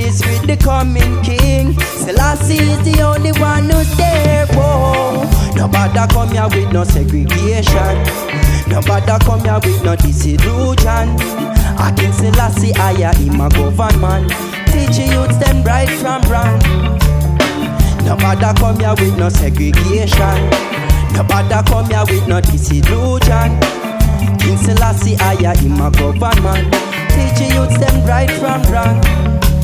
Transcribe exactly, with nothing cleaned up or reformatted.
is with the coming king. Selassie is the only one who's there. Whoa. Nobody come here with no segregation. Nobody come here with no disillusion. I King Selassie, I am a government. Teach youths them right from wrong. Nobody come here with no segregation. Nobody come here with no disillusion. King Selassie, I am a government. Teach youths them right from wrong.